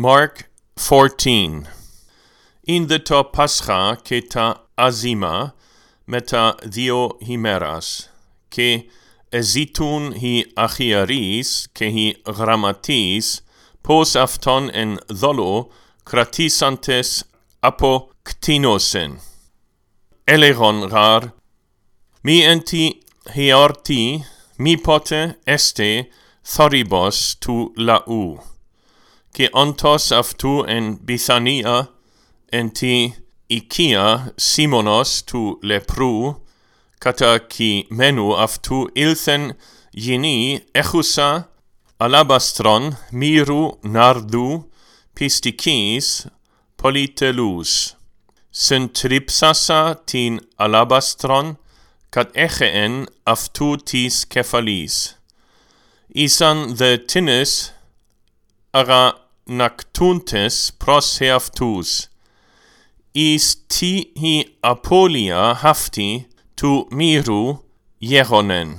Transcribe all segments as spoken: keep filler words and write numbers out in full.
Mark fourteen. In the to Pascha ke ta azima meta δύο himeras, ke ezitun hi achiaris ke hi grammatis, pos afton en dolo kratisantes apo ktinosen. Elegon rar, mi enti heorti, mi pote este thoribos tu lau, ke ontos aftu en Bithania, enti Ikia Simonos tu lepru, kata ki menu aftu ilthen yini echusa alabastron miru nardu pistikis politelus, centripsasa tin alabastron kat echeen aftu tis kefalis. Isan the tinnis ara nactuntes pros heaftus, is ti hi apolia hafti tu miru jehonen.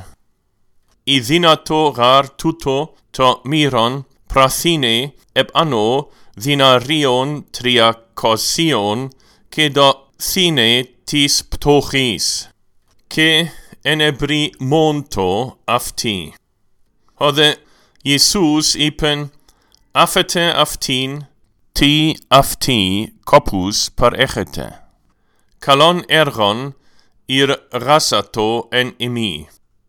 Idinato rar tuto to miron prathine eb anno vinarion triacosion ke do thine tis ptochis, ke enebri monto afti. Hode Jesus ipen afete aftin ti afti kopus per echete. Kalon ergon ir rasato en imi.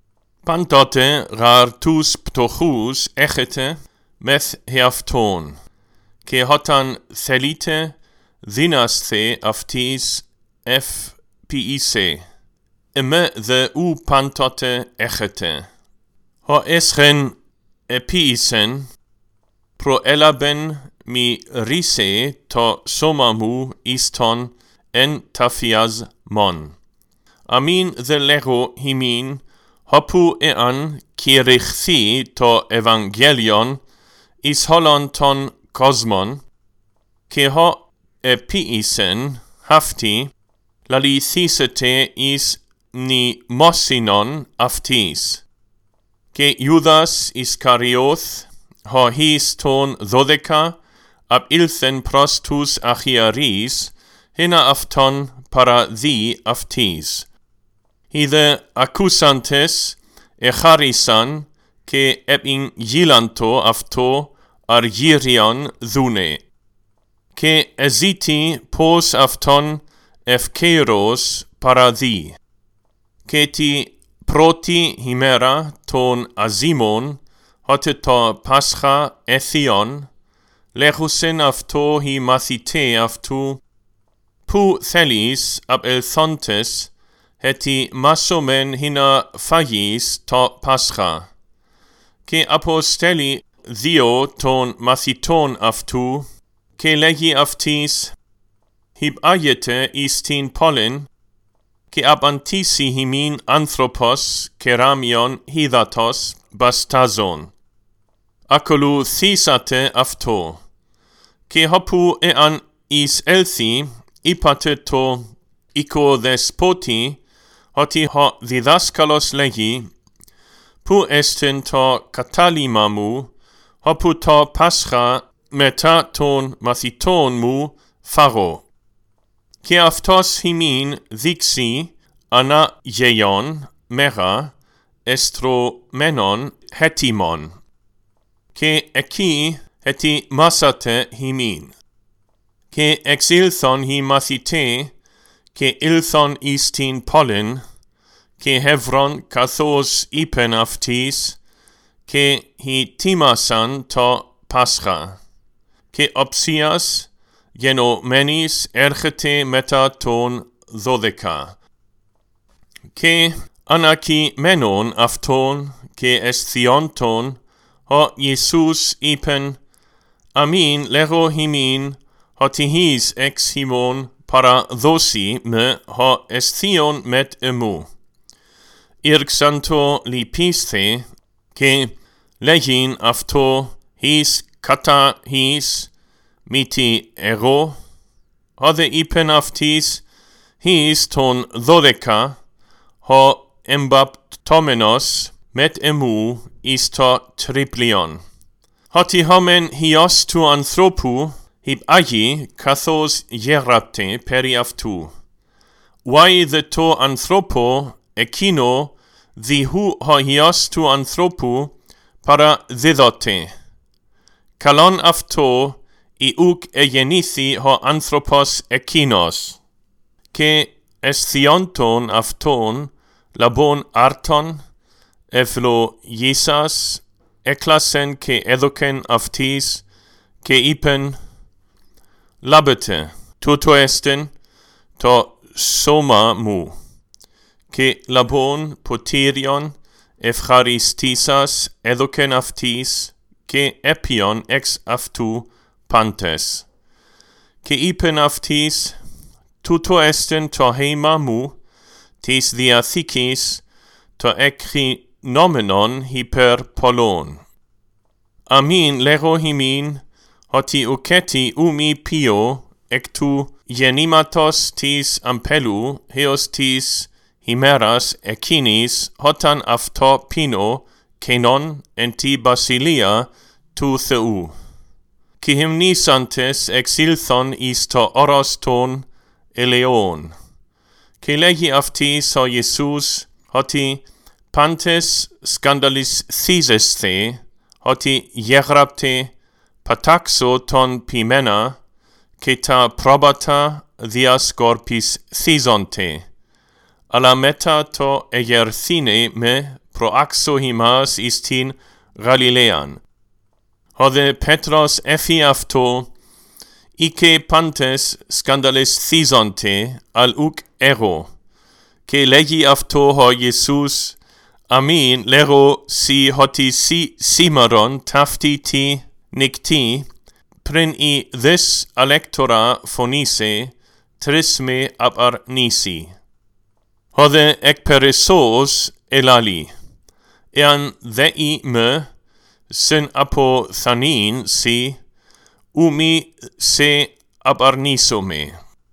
Pantote rar tus ptochus echete meth heafton, ke hotan thelite dinasthe aftis f pise. Eme the u pantote echete. Ho eschen episen pro elaben mi rise to somamu iston en tafiaz mon. Amin the lego himin hopu ean kirichthi to evangelion is holon ton cosmon, ke ho epiisen hafti lalithisete is ni mosinon aftis, ke Judas Iscarioth ho his ton dodeka ab ilthen prostus achiaris hina afton para di aftis. Hithe accusantes echarisan ke epin gilanto afto argirion dune, ke eziti pos afton efkeros para di, ke ti proti himera ton azimon hote to pascha ethion, lechusen afto hi mathite aftu, pu thelis ab elthontes, heti masomen hina phagis to pascha, ke aposteli dio ton mathiton aftu, ke legi aftis, hib ayete istin pollen, ke ab antisi himin anthropos keramion hidatos bastazon. Akolu thisate afto, ke hopu ean is elthi ipate to iko despoti, hoti ho didaskalos legi, pu esten to katalimamu, hopu to pascha meta ton mathiton mu pharo. Ke aftos himin dixi ana jeion mera estro menon hetimon, ke eki heti masate himin, ke ex ilthon hi mathite, ke ilthon istin pollen, ke hevron kathos ipen aftis, ke hi timasan to pascha, ke opsias genomenis erchete meta ton dodeka, ke anaki menon afton, ke esthionton, ho Jesus ipen, amin lego himin, hoti his ex himon para dosi me ho esthion met emu. Irxanto lipisthe, ke legin afto his kata his miti ero, hode ipen aftis his ton dodeka, ho embaptomenos met emu isto triplion. Hoti homen hios tu anthropu, hib agi kathos gerapte peri aftu. Wai the to anthropo ekino dihu ho hios tu anthropu para didote. Kalon afto I uk egenithi ho anthropos ekinos. Ke esthionton afton labon arton evlo Jesas eklasen ke edoken aftis ke ipen labete tuto esten to soma mu ke labon poterion efcharistisas edoken aftis ke epion ex aftu pantes. Ke ipen aftis tuto esten to heima mu tis diathikis to ekri nomenon hyper polon. Amin lego himin hoti uketi umi pio ektu genimatos tis ampelu heos tis himeras ekinis hotan afto pino kenon enti basilia tu theu. Ki hymnisantes exilthon is to oros ton eleon. Ke legi aftis ho Jesus hoti pantes scandalis thesesthe, hoti gerapte pataxo ton pimena, ke ta probata dias corpis thesonte. Ala meta to egerthine me proaxo himas istin Galilean. Hode Petros efi afto, ike pantes scandalis thesonte al uk ero, ke legi afto ho Jesus, amin lero si hoti si simaron tafti ti nicti, prin I this alectora phonise, trisme apar nisi. Hode ekperesos elali, ean dei me, sen apo thanin si, umi se abarnisome.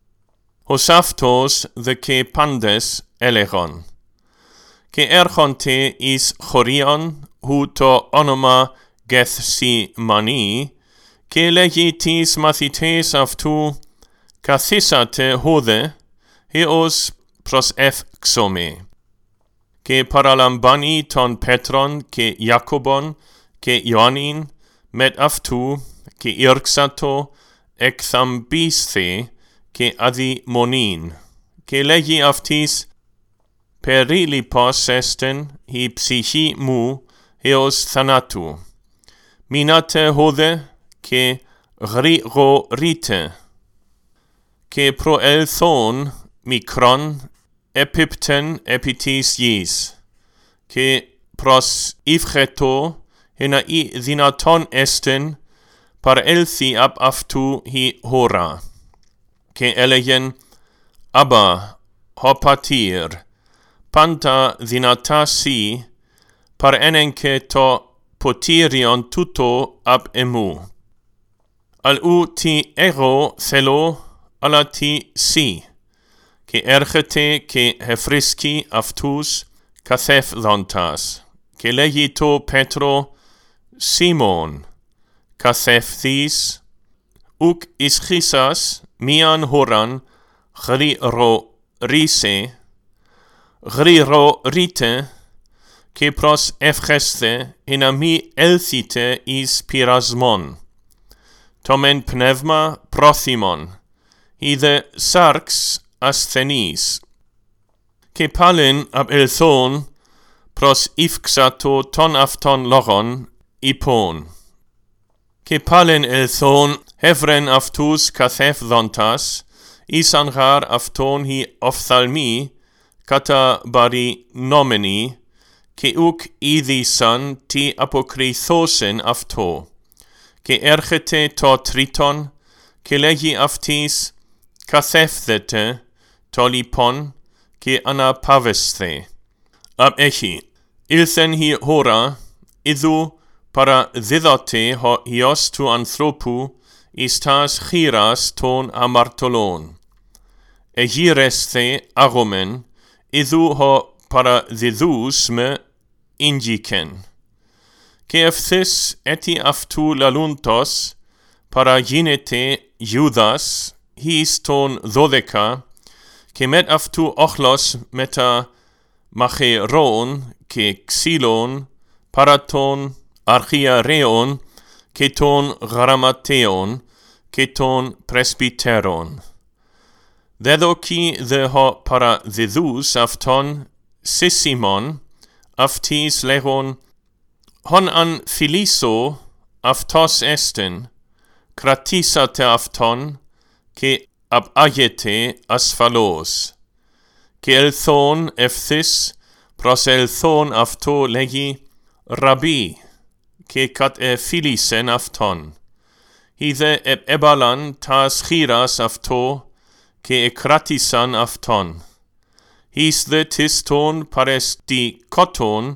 Hosaftos the ke pandes elegon. Ke erchonte is chorion, hu to onoma gethsi mani, ke legitis mathites aftu, kathisate hode, heos pros efxome. Ke paralambani ton Petron, ke Jacobon, ke Ioannin, met aftu, ke irxato, ekthambisthe, ke adimonin, ke legi aftis, perilipos esten, hi psychi mu, heos thanatu. Minate hode, ke grio rite, ke pro elthon, mikron, epipten epitis jis, ke pros ifcheto, hena I dinaton esten, par elthi ab aftu hi hora. Ke elegen, abba, hopatir, panta dinata si, par enenke to potirion tuto ab emu. Al u ti ero thelo, ala ti si, ke erchete ke hefriski aftus, kathef dhontas, ke legito Petro, Simon, kathefthis, uk ischisas, mian horan, griro rise, griro rite, ke pros efcheste, in ami elthite is pirasmon, tomen pneuma prothimon, ide sarx asthenis, ke palin ab elthon, pros ifxato ton afton logon, ipon. Ke palen elthon hevren aftus kathef dhontas, isangar afton hi ophthalmi, kata bari nomeni, ke uk idhisan ti apokrithosen afto, ke erchete to triton, ke legi aftis, kathefthete, to lipon, ke anapavesthe. Ab echi, ilthen hi hora, idhu para didote ho hios tu anthropu, istas chiras ton amartolon. Egiresthe agomen, idhu ho para didus me ingiken. και ευθύς έτι αυτού λαλούντος παραγίνεται Ιούδας εις των δώδεκα και μετ αυτού όχλος μετα μαχαιρών και ξύλων παρά των αρχιερέων και των γραμματέων και των πρεσβυτέρων. Δεδοκι δε ho παραδιδούς αυτόν σε Σίμων, αυτοίς λέγον, hon αν φιλήσω αυτός έστεν, κρατήσατε αυτόν και απάγετε ασφαλώς. Και ελθόν ευθύς προς ελθόν αυτό λέγει, Ραμπί, και κατ εφίλησεν αυτόν. Είδε επέβαλαν τας χείρας αυτό, και εκράτησαν αυτόν. Εις δε τις των παρεστικότων,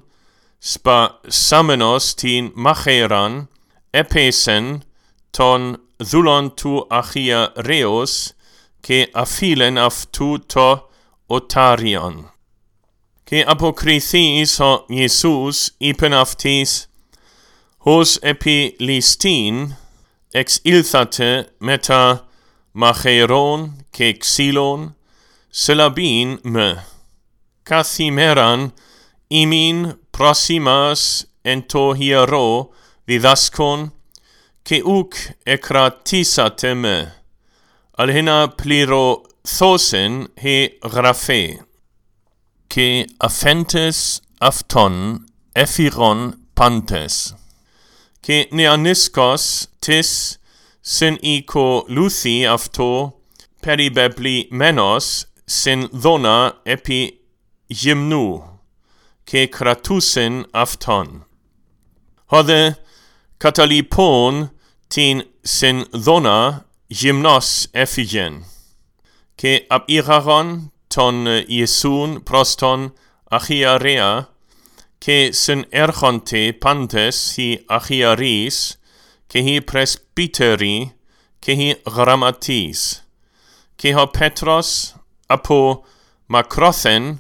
σπασάμενος την μαχαίραν, έπεσεν τον δούλον του αρχιερέως, και αφήλεν αυτού το οτάριον. Και αποκριθείς ο Ιησούς είπεν αυτοίς, ως επί ληστήν εξήλθατε μετα μαχαιρών και ξύλων, σελαβήν με. Καθημέραν ημίν πρόσημας εν το ιερό διδάσκον, και ουκ εκρατήσατε με. Αλχένα πληρωθώσεν he γραφέ. Και αφέντες αυτόν έφυρον πάντες. Και νεανίσκος της συν οικολούθη αυτό περιπεπλημένος συν δώνα επί γυμνού, και κρατούσεν αυτόν. Hodε καταλοιπών την συν δώνα γυμνός έφυγεν, και απήγαγον τον Ιησούν προς τον αρχιερέα, και συν έρχονται πάντες οι αρχιερείς, και οι πρεσβύτεροι, και οι γραμματείς. Και ο Πέτρος από μακρόθεν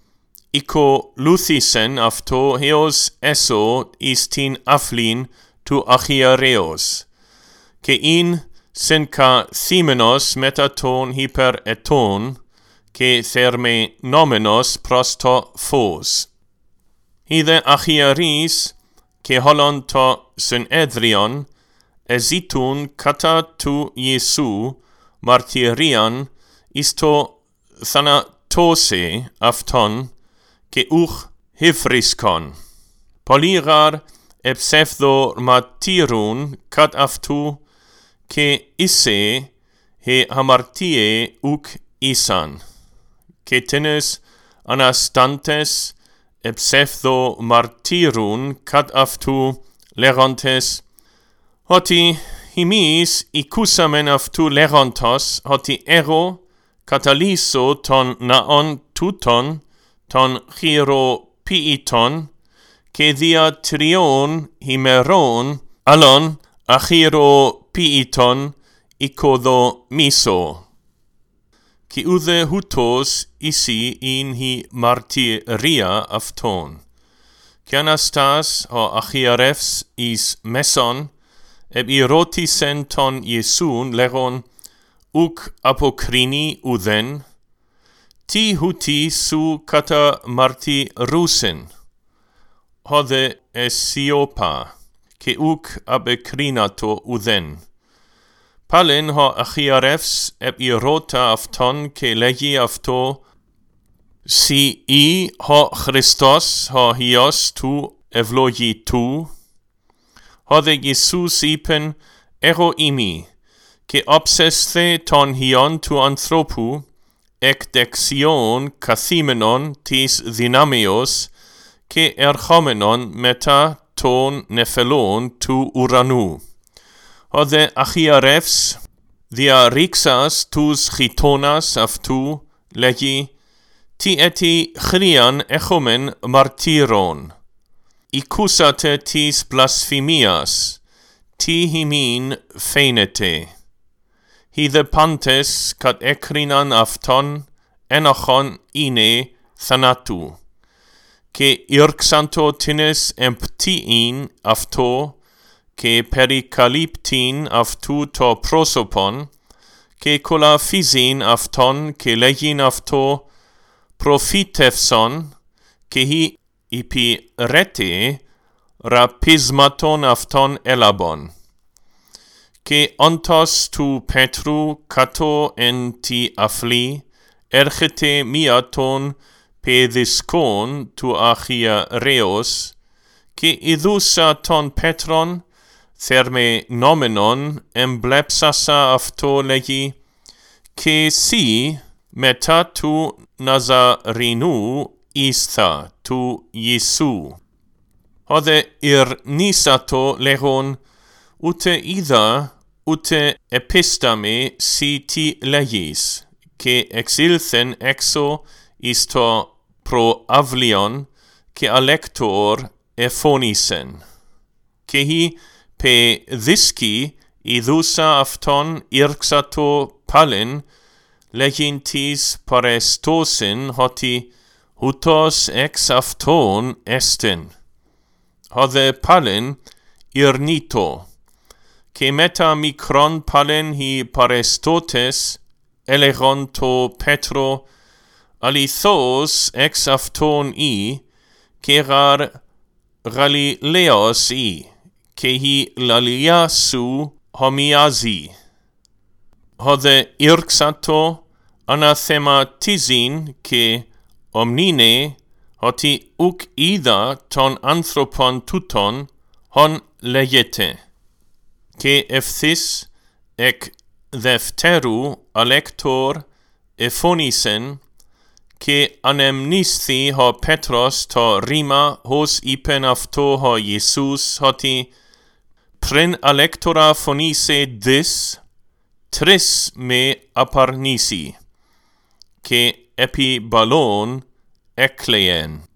οικολούθησεν αυτό έως έσω εις την αυλήν του αρχιερέως, και ειν συν καθήμενος μετά τον υπερετών, και θερμενόμενος προς το φως. Είδε αρχιερείς και όλον το συνέδριον εζήτουν κατά του Ιησού μαρτυρίαν εις το θανατώσει αυτόν, και ουχ υβρίσκον. Πολλοί γαρ εψεύδο μαρτύρουν κατ αυτού, και ίσαι he αμαρτίε ουκ ήσαν. Και τίνες αναστάντες εψεύδο μαρτύρουν κατ αυτού, λέγοντες, ότι εμείς οικούσαμεν αυτού λέγοντος, ότι εγώ καταλύσω τον ναόν τούτον, τον χειροποιητον, και δια τριών ημερών άλλον αχειροποιητον οικοδομήσω. Και ουδε χούτος isi in hi μαρτυρία αυτών. Και αναστάς ο αρχιερεύς εις μέσον, επιρώτησεν τον Ιησούν λέγον, ουκ αποκρίνει ουδέν, τι χούτι σου κατα μαρτυρούσεν. Hodε εσιώπα, και ουκ απεκρίνατο ουδέν. Πάλεν ο αρχιερεύς επιρώτα αυτόν, και λέγει αυτό, «Σι ή ο Χριστός, ο Υιός του ευλογητού?» Hodε Ιησούς είπεν, «Εγώ είμαι», και όψεσθε τον Υιόν του ανθρώπου, εκ δεξιών καθήμενον της δυνάμεως, και ερχόμενον μετά των νεφελών του ουρανού. Hodε αρχιερεύς διαρρήξας τους γειτόνας αυτού, λέγει, «Τι έτι χρίαν έχομεν μαρτύρων. Οικούσατε της βλασφημίας, τι ημίν φαίνεται». Είδε πάντες κατ έκριναν αυτόν, ένοχον είναι θανάτου. και ήρξαντο τίνες εμπτύειν αυτό, και περικαλύπτειν αυτού το πρόσωπον, και κολαφίζειν αυτόν, και λέγειν αυτό προφήτευσον, και χι υπηρέτε ραπισματον αυτόν έλαβον. Και όντως του Πέτρου κατώ εν τη αυλή, έρχεται μία των παιδίσκων του αρχιερέως, και ειδούσα τον Πέτρον, θερμενόμενον, εμπλέψασα αυτό λέγει, και σύ μετά του Ναζαρινού ήσθα του Ιησού. Όδε ηρνήσατο λέγον, ούτε είδα, ούτε επίσταμε σύ τι λέγεις, και εξήλθεν έξω εις το προαυλίον, και αλέκτορ εφώνησεν. Και χι παιδίσκοι ειδούσα αυτόν ήρξατο πάλιν, λέγειν της παρεστώσιν, ότι ούτως εξ αυτόν εστιν. Όδε πάλιν ηρνήτω, και μετά μικρόν πάλιν χι παρεστώτες, έλεγον το Πέτρο, αληθώς εξ αυτόν ή, και γαρ Γαλιλαίος ή, και χι λαλία σου χομοιάζει. Όδε ήρξατο αναθεματίζειν, και ομνίνε, ότι ουκ είδα τον άνθρωπον τούτον, χον λέγεται. Και ευθύς εκ δευτέρου αλέκτορ εφώνησεν, και ανεμνίσθη ο Πέτρος το ρήμα, ως είπεν αυτό ο Ιησούς, ότι πριν αλέκτορα φωνήσε δις, τρεις με απαρνήσει, και επί μπαλών εκλέεν.